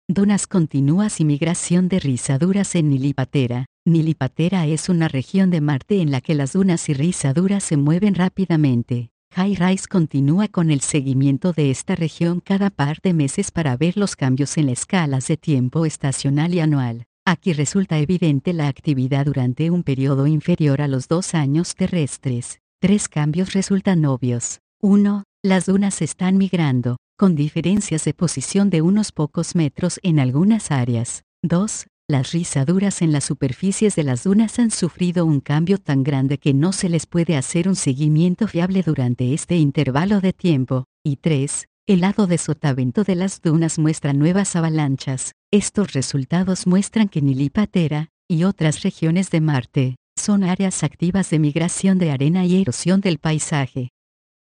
Dunas continuas y migración de rizaduras en Nilipatera. Nilipatera es una región de Marte en la que las dunas y rizaduras se mueven rápidamente. HiRISE continúa con el seguimiento de esta región cada par de meses para ver los cambios en las escalas de tiempo estacional y anual. Aquí resulta evidente la actividad durante un periodo inferior a los 2 años terrestres. 3 cambios resultan obvios. 1. Las dunas están migrando, con diferencias de posición de unos pocos metros en algunas áreas. 2. Las rizaduras en las superficies de las dunas han sufrido un cambio tan grande que no se les puede hacer un seguimiento fiable durante este intervalo de tiempo. Y 3. El lado de sotavento de las dunas muestra nuevas avalanchas. Estos resultados muestran que Nilipatera, y otras regiones de Marte, son áreas activas de migración de arena y erosión del paisaje.